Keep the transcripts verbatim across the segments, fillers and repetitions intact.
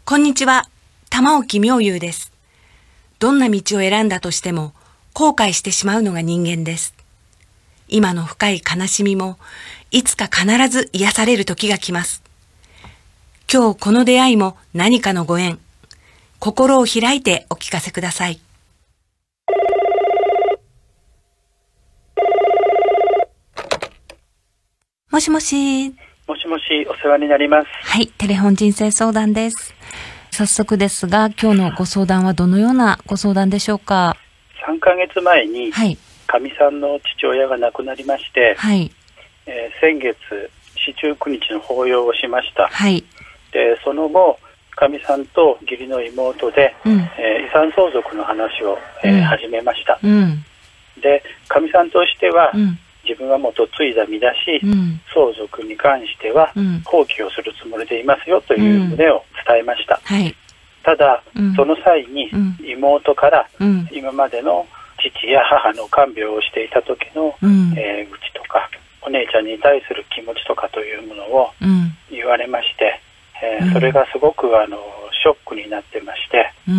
こんにちは、玉置妙優です。どんな道を選んだとしても後悔してしまうのが人間です。今の深い悲しみもいつか必ず癒される時が来ます。今日この出会いも何かのご縁。心を開いてお聞かせください。もしもし。 もしもし、お世話になります。 はい、テレフォン人生相談です。早速ですが、今日のご相談はどのようなご相談でしょうか。 さんかげつまえに、 はい、 かみさんの父親が亡くなりまして、 はい、 えー、先月、四十九日の法要をしました。 はい、 で、その後、かみさんと義理の妹で、 うん、 えー、遺産相続の話を、えーうん、 始めました。 うん、 で、かみさんとしては、 うん、 自分は元継いだ身だし、 うん、 相続に関しては、 うん、 放棄をするつもりでいますよという旨を伝えました。 はい、 ただ、 うん、 その際に、 うん、 妹から、 うん、 今までの父や母の看病をしていた時の、 うん、 えー、愚痴とかお姉ちゃんに対する気持ちとかというものを言われまして、えー、それがすごくあのショックになってまして、 うん、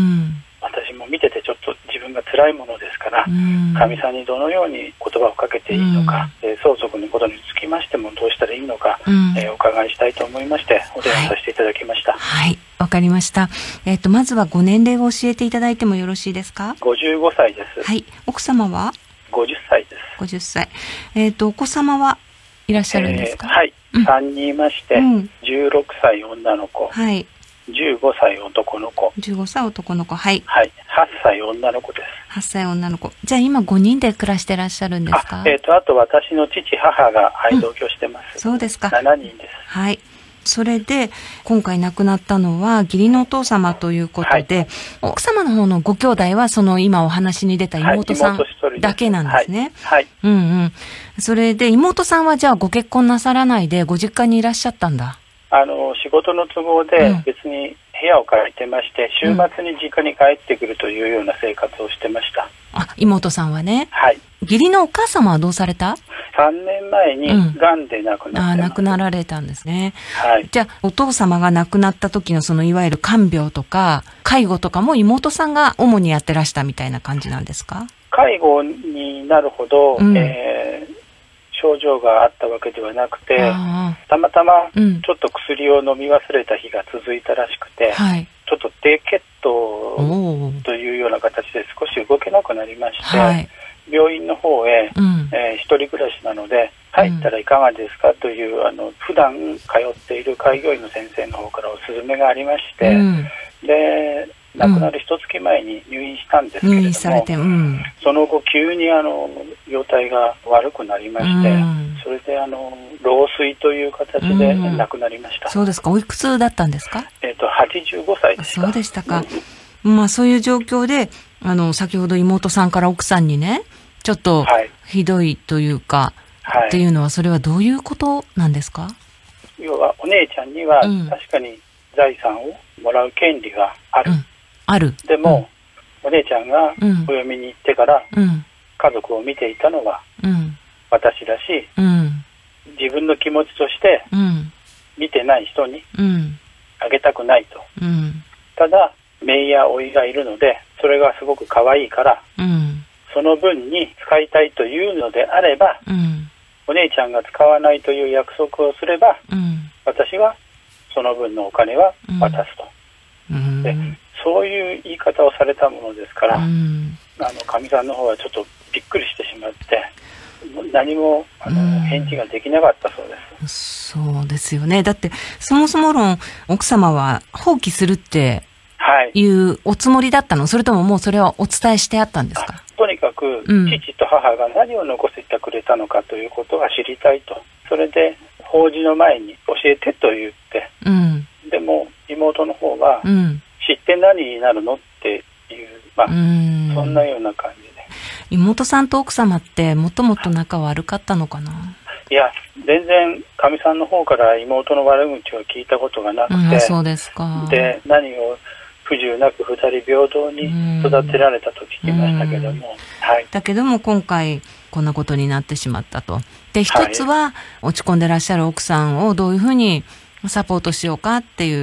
私も見ててちょっと自分が辛いものですから、 うん、 かみさんにどのように言葉をかけていいのか、うん、相続のことにつきましてもどうしたらいいのか、うん、えー、お伺いしたいと思いましてお電話させていただきました。 はい、わ、はい、かりました。えっとまずはご年齢を教えていただいてもよろしいですか。 ごじゅうごさいです。 はい。奥様はごじゅっさいです。 ごじゅっさい。えっとお子様はいらっしゃるんですか。 えー、はい、うん、さんにんいまして、うん、じゅうろくさい女の子、 はい、 じゅうごさい男の子、 じゅうごさい男の子、はい、 はい、はっさい女の子です。 はっさい女の子。じゃあ今ごにんで暮らしてらっしゃるんですか。 あ、えーと、あと私の父母が、はい、同居してます、 うん、そうですか。 しちにんです。 はい。それで今回亡くなったのは義理のお父様ということで、はい、奥様の方のご兄弟はその今お話に出た妹さんだけなんですね。 はい、はい、 うんうん。それで妹さんはじゃあご結婚なさらないでご実家にいらっしゃったんだ。 あの仕事の都合で別に部屋を借りてまして、うん、週末に実家に帰ってくるというような生活をしてました。 あ、妹さんはね。 はい。 義理のお母様はどうされた？ さんねんまえにがんで亡くなってます。 うん、あ、亡くなられたんですね。 はい。 じゃあお父様が亡くなった時のそのいわゆる看病とか介護とかも妹さんが主にやってらしたみたいな感じなんですか？ 介護になるほど、うん、えー症状があったわけではなくて、たまたまちょっと薬を飲み忘れた日が続いたらしくて、うん、ちょっと低血糖というような形で少し動けなくなりまして、はい、病院の方へ、うん、えー、一人暮らしなので入ったらいかがですかという、あの普段通っている開業医の先生の方からお勧めがありまして、うん、で亡くなる一月前に入院したんですけれども、入院されて、うん、その後急にあの容体が悪くなりまして、うん、それであの老衰という形で亡くなりました。うん、 そうですか。おいくつだったんですか？ えっとはちじゅうごさいでした。 そうでしたか。うん、まあそういう状況であの先ほど妹さんから奥さんにねちょっとひどいというか、はい、っていうのはそれはどういうことなんですか？ 要はお姉ちゃんには確かに財産をもらう権利がある。うん、 ある。 でも、うん、お姉ちゃんがお嫁に行ってから、うん、家族を見ていたのは、うん、私だし、うん、自分の気持ちとして、うん、見てない人にあげたくないと、うん、ただ姪や甥がいるのでそれがすごく可愛いから、うん、その分に使いたいというのであれば、うん、お姉ちゃんが使わないという約束をすれば、うん、私はその分のお金は渡すと、うん、でそういう言い方をされたものですから、うん、あのかみさんの方はちょっとびっくりしてしまって何もあの、うん、返事ができなかったそうです。 そうですよね。だってそもそも論奥様は放棄するっていうおつもりだったの、はい、それとももうそれはお伝えしてあったんですか？ とにかく、うん、父と母が何を残してくれたのかということが知りたいと。それで法事の前に教えてと言って、うん、でも妹の方は、うん、知って何になるのっていう、まあ、うん、そんなような感じで。 妹さんと奥様ってもともと仲悪かったのかな？ いや全然かみさんの方から妹の悪口を聞いたことがなくて、 うん、そうですか。 で何を不自由なくふたり平等に育てられたと聞きましたけども、はい、 だけども今回こんなことになってしまったと。で一つは落ち込んでらっしゃる奥さんをどういうふうにサポートしようかっていう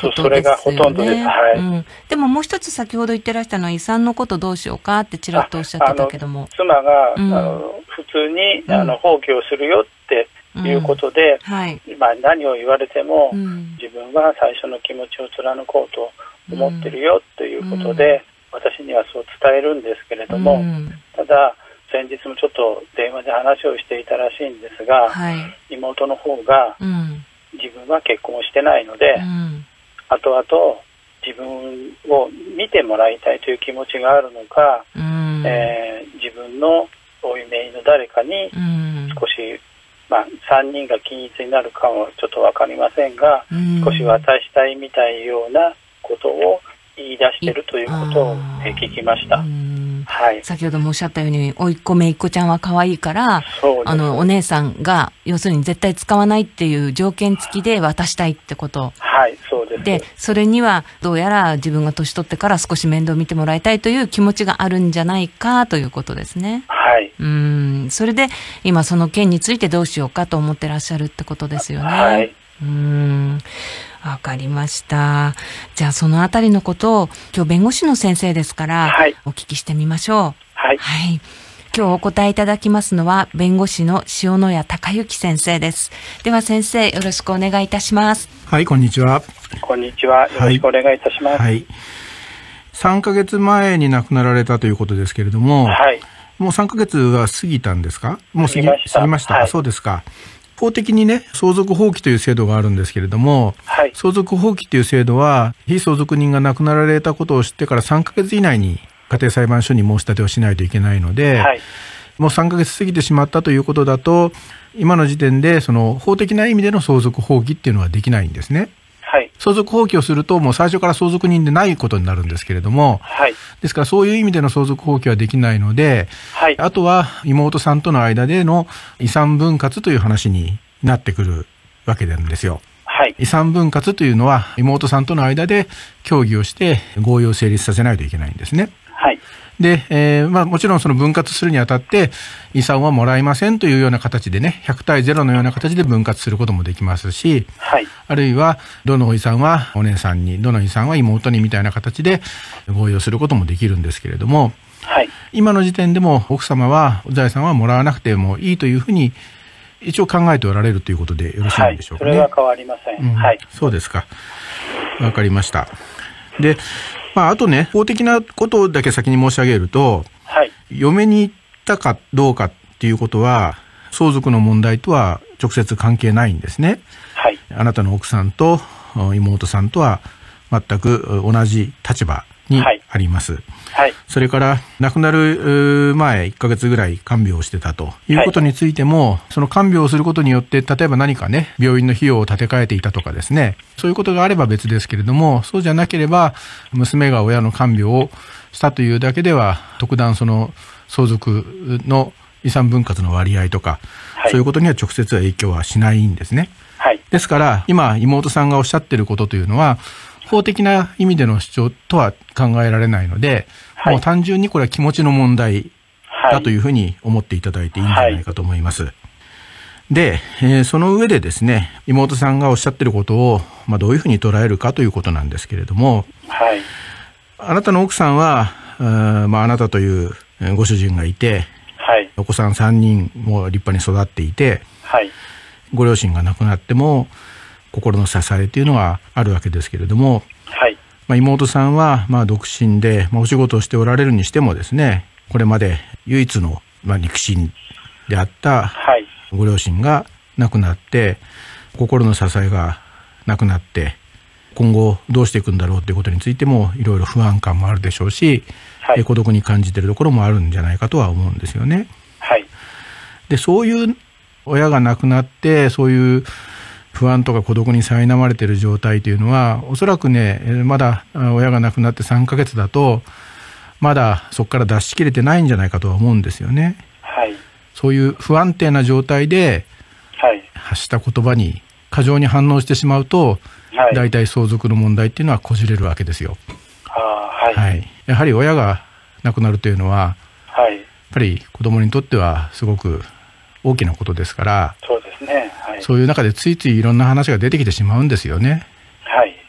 ことですよね。 それがほとんどです。はい。 うん、でももう一つ先ほど言ってらしたのは遺産のことどうしようかってちらっとおっしゃってたけども。 妻が、 うん、 あの普通にあの放棄をするよっていうことで、うんはいまあ、何を言われても、うん、自分は最初の気持ちを貫こうと思ってるよということで、うん、私にはそう伝えるんですけれども、うん、ただ先日もちょっと電話で話をしていたらしいんですが、はい、妹の方が、うん、自分は結婚してないので、うん、後々自分を見てもらいたいという気持ちがあるのか、うんえー、自分のおいめいの誰かに少し、まあ、さんにんが均一になるかはちょっと分かりませんが、うん、少し渡したいみたいようなことを言い出しているということを聞きました。はい、先ほどもおっしゃったように甥っ子姪っ子ちゃんは可愛いからあのお姉さんが要するに絶対使わないっていう条件付きで渡したいってこと。 はいそうです。 でそれにはどうやら自分が年取ってから少し面倒見てもらいたいという気持ちがあるんじゃないかということですね。 はい。 うんそれで今その件についてどうしようかと思ってらっしゃるってことですよね。 はい。 うんわかりました。じゃあそのあたりのことを今日弁護士の先生ですから、はい、お聞きしてみましょう。 はい。 はい。今日お答えいただきますのは弁護士の塩谷隆之先生です。では先生よろしくお願いいたします。 はい、こんにちは。 こんにちは。よろしくお願いいたします。 はい。はい、さんかげつまえに亡くなられたということですけれども、はい、もうさんかげつは過ぎたんですか？もう過ぎました。過ぎました。はい、そうですか。法的にね相続放棄という制度があるんですけれども、はい、相続放棄という制度は被相続人が亡くなられたことを知ってからさんかげつ以内に家庭裁判所に申し立てをしないといけないので、はい、もうさんかげつ過ぎてしまったということだと今の時点でその法的な意味での相続放棄っていうのはできないんですね。 はい、 相続放棄をするともう最初から相続人でないことになるんですけれども、はい、ですからそういう意味での相続放棄はできないので、はい、あとは妹さんとの間での遺産分割という話になってくるわけなんですよ。はい、遺産分割というのは妹さんとの間で協議をして合意を成立させないといけないんですね。はい、で、えーまあ、もちろんその分割するにあたって遺産はもらえませんというような形でねひゃくたいゼロのような形で分割することもできますし、はい、あるいはどの遺産はお姉さんにどの遺産は妹にみたいな形で合意をすることもできるんですけれども、はい、今の時点でも奥様は財産はもらわなくてもいいというふうに一応考えておられるということでよろしいんでしょうかね。 はい、それは変わりません。うん、はい。 そうですか。わかりました。で、まあ、あとね、法的なことだけ先に申し上げると、はい、嫁に行ったかどうかっていうことは、相続の問題とは直接関係ないんですね。はい。あなたの奥さんと妹さんとは全く同じ立場にあります。はい。はい、それから亡くなる前いっかげつぐらい看病をしてたということについても、はい、その看病をすることによって例えば何かね病院の費用を立て替えていたとかですねそういうことがあれば別ですけれどもそうじゃなければ娘が親の看病をしたというだけでは特段その相続の遺産分割の割合とか、はい、そういうことには直接は影響はしないんですね。はい、ですから今妹さんがおっしゃっていることというのは法的な意味での主張とは考えられないので、はい、もう単純にこれは気持ちの問題だというふうに思っていただいていいんじゃないかと思います。はい、で、えー、その上でですね、妹さんがおっしゃっていることを、まあ、どういうふうに捉えるかということなんですけれども、はい、あなたの奥さんは、あ, まあ、あなたというご主人がいて、はい、お子さんさんにんも立派に育っていて、はい、ご両親が亡くなっても心の支えというのがあるわけですけれども、はいまあ、妹さんはまあ独身で、まあ、お仕事をしておられるにしてもですねこれまで唯一のまあ肉親であったご両親が亡くなって心の支えがなくなって今後どうしていくんだろうということについてもいろいろ不安感もあるでしょうし、はい、孤独に感じているところもあるんじゃないかとは思うんですよね。はい、でそういう親が亡くなってそういう不安とか孤独に苛まれている状態というのはおそらくねまだ親が亡くなってさんかげつだとまだそこから脱しきれてないんじゃないかとは思うんですよね。はい、そういう不安定な状態で発した言葉に過剰に反応してしまうと、はい、大体相続の問題っていうのはこじれるわけですよ。あ、はいはい、やはり親が亡くなるというのは、はい、やっぱり子供にとってはすごく大きなことですから、 そうですね、はい、 そういう中でついついいろんな話が出てきてしまうんですよね。はい、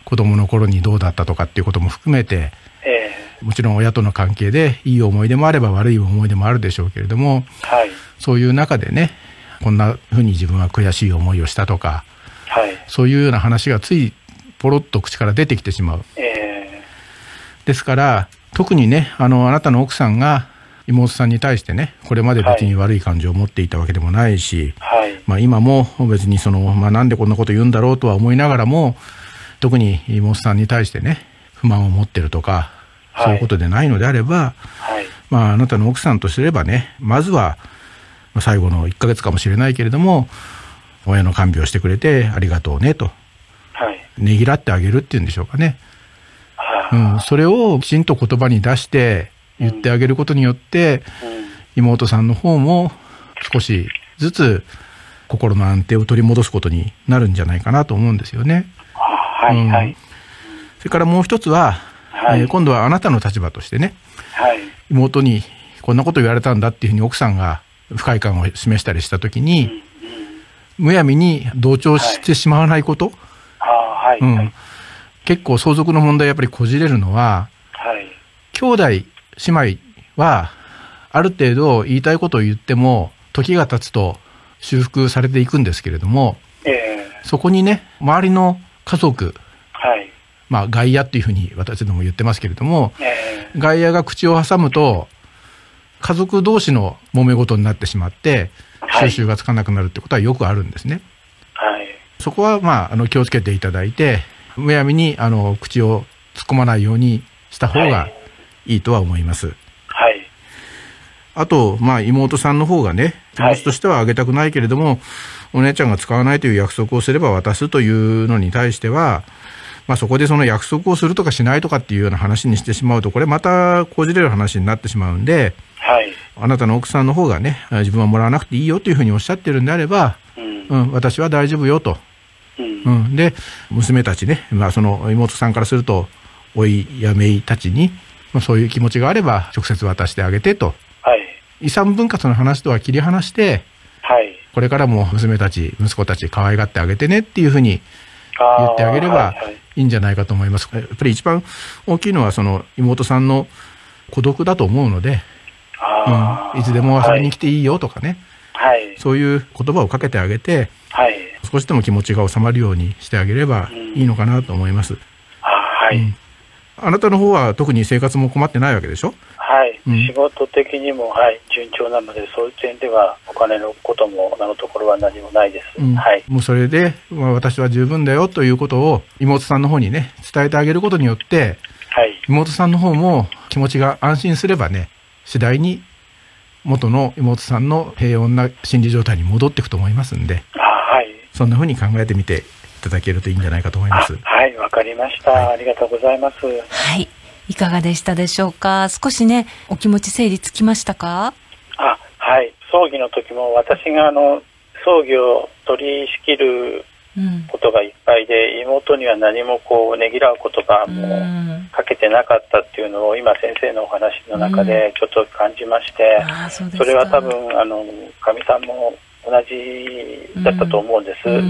子供の頃にどうだったとかっていうことも含めて、 えー、もちろん親との関係でいい思い出もあれば悪い思い出もあるでしょうけれども、 はい、 そういう中でね、こんなふうに自分は悔しい思いをしたとか、 はい、 そういうような話がついポロッと口から出てきてしまう、 えー、ですから特にね、あのあなたの奥さんが妹さんに対してね、これまで別に悪い感情を持っていたわけでもないし、はい、まあ、今も別にその、まあ、なんでこんなこと言うんだろうとは思いながらも、特に妹さんに対してね不満を持ってるとか、はい、そういうことでないのであれば、はい、まあ、あなたの奥さんとすればね、まずは最後のいっかげつかもしれないけれども、親の看病してくれてありがとうねと、はい、ねぎらってあげるっていうんでしょうかね、うん、それをきちんと言葉に出して言ってあげることによって、うんうん、妹さんの方も少しずつ心の安定を取り戻すことになるんじゃないかなと思うんですよね。 はいはい、うん、 それからもう一つは、はい、えー、今度はあなたの立場としてね、はい、妹にこんなこと言われたんだっていうふうに奥さんが不快感を示したりしたときに、うんうん、むやみに同調してしまわないこと、はい、うん、結構相続の問題やっぱりこじれるのは、はい、兄弟姉妹はある程度言いたいことを言っても時が経つと修復されていくんですけれども、えー、そこにね、周りの家族、はい、まあ外野っていうふうに私ども言ってますけれども、えー、外野が口を挟むと家族同士の揉め事になってしまって収拾がつかなくなるってことはよくあるんですね、はい、そこはまあ、あの気をつけていただいて、むやみにあの口を突っ込まないようにした方がいいとは思います、はい、あと、まあ、妹さんの方がね、気持ちとしてはあげたくないけれども、はい、お姉ちゃんが使わないという約束をすれば渡すというのに対しては、まあ、そこでその約束をするとかしないとかっていうような話にしてしまうと、これまたこじれる話になってしまうんで、はい、あなたの奥さんの方がね、自分はもらわなくていいよというふうにおっしゃってるんであれば、うんうん、私は大丈夫よと、うんうん、で娘たちね、まあ、その妹さんからするとおいやめいたちに、まあ、そういう気持ちがあれば直接渡してあげてと、はい、遺産分割の話とは切り離して、はい、これからも娘たち息子たち可愛がってあげてねっていうふうに言ってあげればいいんじゃないかと思います。やっぱり一番大きいのはその妹さんの孤独だと思うので、うん、いつでも遊びに来ていいよとかね、はい、そういう言葉をかけてあげて、はい、少しでも気持ちが収まるようにしてあげればいいのかなと思います、うん、はい、うん、あなたの方は特に生活も困ってないわけでしょ。 はい、うん、仕事的にも、はい、順調なので、そういう点ではお金のことも今のところは何もないです、うん、はい、 もうそれで、まあ、私は十分だよということを妹さんの方にね伝えてあげることによって、はい、妹さんの方も気持ちが安心すればね、次第に元の妹さんの平穏な心理状態に戻っていくと思いますんで、はい、そんな風に考えてみていただけるといいんじゃないかと思います。 はい、わかりました、はい、ありがとうございます。 はい、いかがでしたでしょうか。少しね、お気持ち整理つきましたか。 あ、はい、葬儀の時も私があの葬儀を取り仕切ることがいっぱいで、うん、妹には何もこうねぎらう言葉もかけてなかったっていうのを今先生のお話の中でちょっと感じまして、うん、あ、そうですか。それは多分あのかみさんも同じだったと思うんです、うんうん、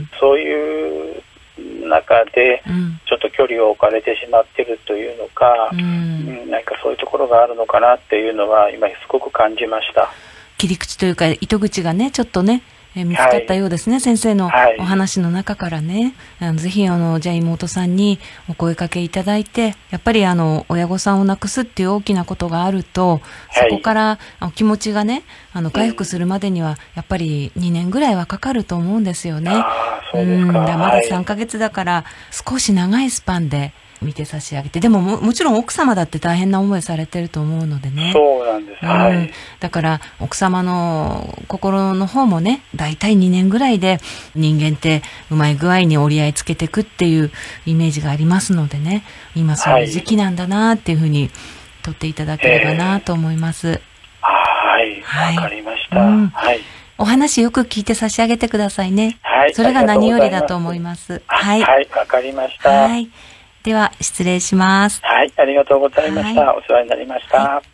そういう中でちょっと距離を置かれてしまっているというのか、うん、何かそういうところがあるのかなっていうのは今すごく感じました。 切り口というか糸口がねちょっとねえ見つかったようですね、はい、先生のお話の中からね、はい、あのぜひあのじゃあ妹さんにお声かけいただいて、やっぱりあの親御さんを亡くすっていう大きなことがあると、そこからお気持ちがねあの回復するまでにはやっぱりにねんぐらいはかかると思うんですよね。 あ、そうですか。 うん、だまださんかげつだから少し長いスパンで見て差し上げて、でも も, もちろん奥様だって大変な思いされてると思うのでね。 そうなんです、うん、はい、 だから奥様の心の方もねだいたいにねんぐらいで人間ってうまい具合に折り合いつけていくっていうイメージがありますのでね、今そういう時期なんだなっていうふうに取っていただければなと思います、えー、 はい、はい、わかりました、うん、はい、 お話よく聞いて差し上げてくださいね、はい、それが何よりだと思います。 はい、はい、わかりました。 はい、では失礼します。 はい、ありがとうございました、はい、お世話になりました。はい。